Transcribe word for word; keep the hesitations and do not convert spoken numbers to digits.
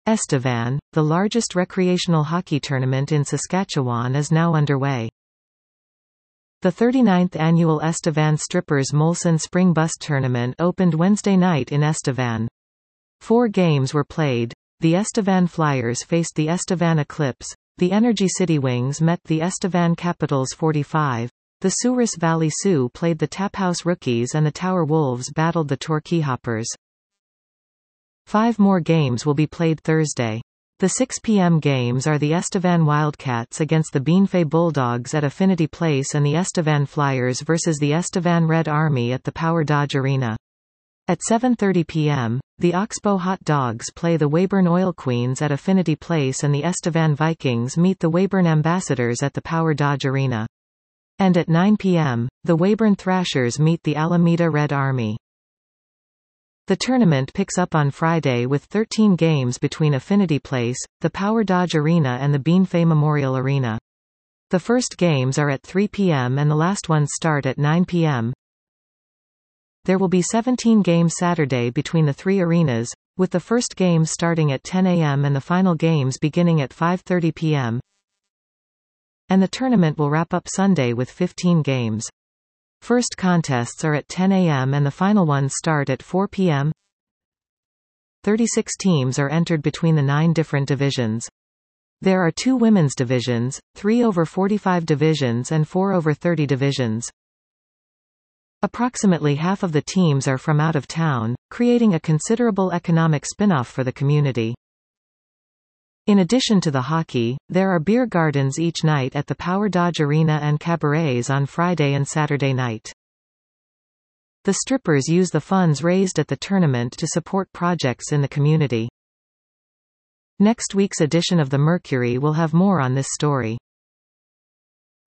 Estevan, the largest recreational hockey tournament in Saskatchewan, is now underway. The thirty-ninth annual Estevan Strippers Molson Spring Bus Tournament opened Wednesday night in Estevan. Four games were played. The Estevan Flyers faced the Estevan Eclipse, the Energy City Wings met the Estevan Capitals forty-five, the Souris Valley Sioux played the Taphouse Rookies, and the Tower Wolves battled the Torquay Hoppers. Five more games will be played Thursday. The six p m games are the Estevan Wildcats against the Bienfait Bulldogs at Affinity Place and the Estevan Flyers versus the Estevan Red Army at the Power Dodge Arena. At seven thirty p m, the Oxbow Hot Dogs play the Weyburn Oil Queens at Affinity Place and the Estevan Vikings meet the Weyburn Ambassadors at the Power Dodge Arena. And at nine p m, the Weyburn Thrashers meet the Alameda Red Army. The tournament picks up on Friday with thirteen games between Affinity Place, the Power Dodge Arena and the Bienfait Memorial Arena. The first games are at three p m and the last ones start at nine p m There will be seventeen games Saturday between the three arenas, with the first games starting at ten a m and the final games beginning at five thirty p m And the tournament will wrap up Sunday with fifteen games. First contests are at ten a m and the final ones start at four p m thirty-six teams are entered between the nine different divisions. There are two women's divisions, three over forty-five divisions and four over thirty divisions. Approximately half of the teams are from out of town, creating a considerable economic spin-off for the community. In addition to the hockey, there are beer gardens each night at the Power Dodge Arena and cabarets on Friday and Saturday night. The strippers use the funds raised at the tournament to support projects in the community. Next week's edition of the Mercury will have more on this story.